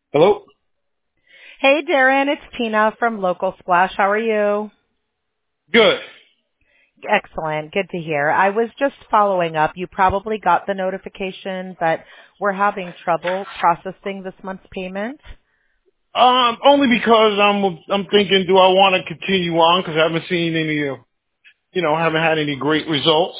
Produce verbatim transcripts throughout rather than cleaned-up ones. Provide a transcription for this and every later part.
Hello? Hey, Darren, it's Tina from Local Splash. How are you? Good. Excellent. Good to hear. I was just following up. You probably got the notification, but we're having trouble processing this month's payment. Um, only because I'm I'm thinking, do I want to continue on? Because I haven't seen any, uh, you know, I haven't had any great results,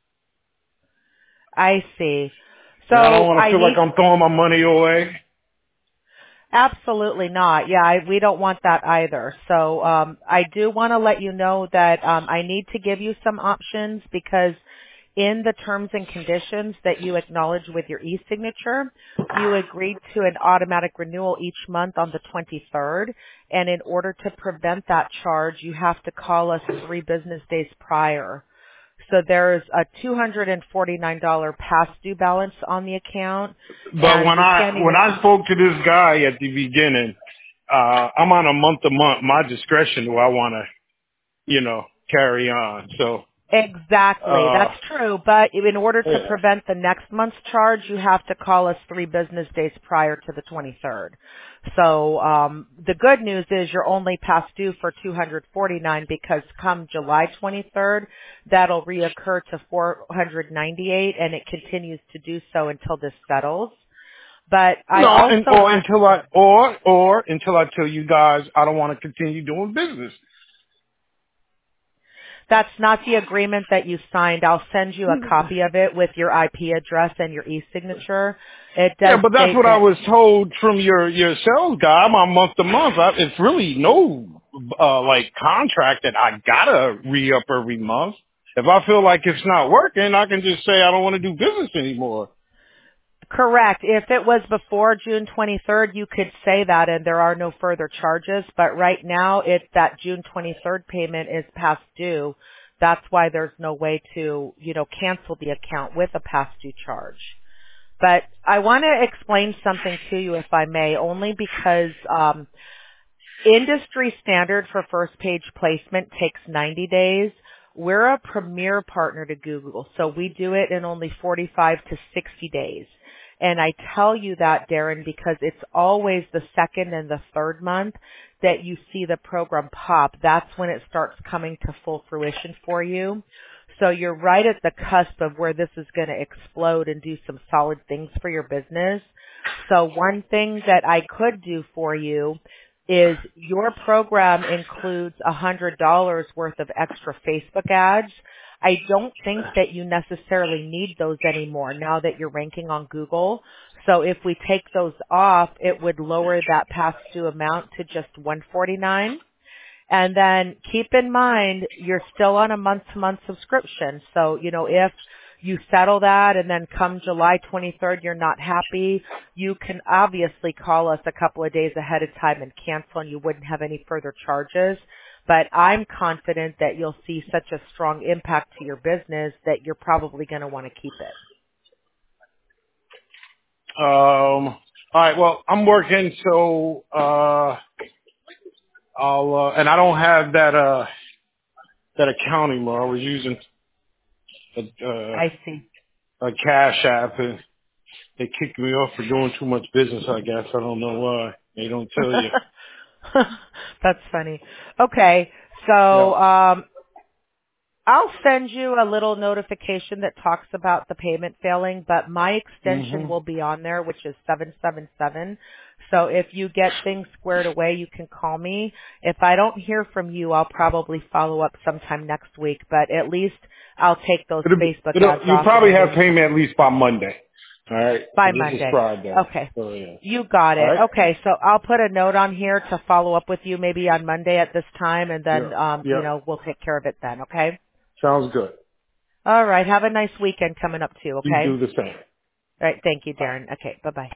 I see. and I don't So want to I feel like need I'm throwing my money away. Absolutely not. Yeah, I, we don't want that either. So um, I do want to let you know that um, I need to give you some options because in the terms and conditions that you acknowledge with your e-signature, you agreed to an automatic renewal each month on the twenty-third. And in order to prevent that charge, you have to call us three business days prior. So there's a two hundred forty-nine dollars past due balance on the account, But and when we I can't when even. I spoke to this guy at the beginning, uh, I'm on a month to month. My discretion. Do I want to, you know, carry on? So, Exactly. uh, That's true. But in order to yeah. prevent the next month's charge, you have to call us three business days prior to the twenty-third. So um, the good news is you're only past due for two hundred forty-nine because come July twenty-third, that'll reoccur to four hundred ninety-eight, and it continues to do so until this settles. But I No, and also or want until I or or until I tell you guys I don't want to continue doing business. That's not the agreement that you signed. I'll send you a copy of it with your I P address and your e-signature. It Yeah, does but that's state what I that, was told from your your sales guy. I'm on month to month. I, it's really no uh like contract that I gotta re up every month. If I feel like it's not working, I can just say I don't want to do business anymore. correct. If it was before June twenty-third, you could say that and there are no further charges. But right now, if that June twenty-third payment is past due, that's why there's no way to, you know, cancel the account with a past due charge. But I want to explain something to you, if I may, only because um, industry standard for first page placement takes ninety days. We're a premier partner to Google, so we do it in only forty-five to sixty days. And I tell you that, Darren, because it's always the second and the third month that you see the program pop. That's when it starts coming to full fruition for you. So you're right at the cusp of where this is going to explode and do some solid things for your business. So one thing that I could do for you is your program includes one hundred dollars worth of extra Facebook ads. I don't think that you necessarily need those anymore now that you're ranking on Google. So if we take those off, it would lower that past due amount to just one hundred forty-nine dollars. And then keep in mind, you're still on a month-to-month subscription. So, you know, if you settle that and then come July twenty-third, you're not happy, you can obviously call us a couple of days ahead of time and cancel and you wouldn't have any further charges. But I'm confident that you'll see such a strong impact to your business that you're probably going to want to keep it. Um. All right. Well, I'm working, so uh, I'll uh, and I don't have that uh that account anymore. I was using a, uh, I see. a cash app and they kicked me off for doing too much business, I guess. I don't know why. They don't tell you. That's funny. Okay. So, Yeah. um, I'll send you a little notification that talks about the payment failing, but my extension hmm will be on there, which is seven seven seven. So if you get things squared away, you can call me. If I don't hear from you, I'll probably follow up sometime next week, but at least I'll take those It'll, Facebook it'll, ads you'll off in probably the have meantime. payment at least by Monday. All right. By So this is Monday. Friday. Okay. So yeah. You got All it. right. Okay, so I'll put a note on here to follow up with you maybe on Monday at this time, and Yeah. then, um, you Yeah. know, we'll take care of it then, okay? Sounds good. All right. Have a nice weekend coming up too, You okay? do the same. All right. Thank you, Bye. Darren. Okay. Bye-bye.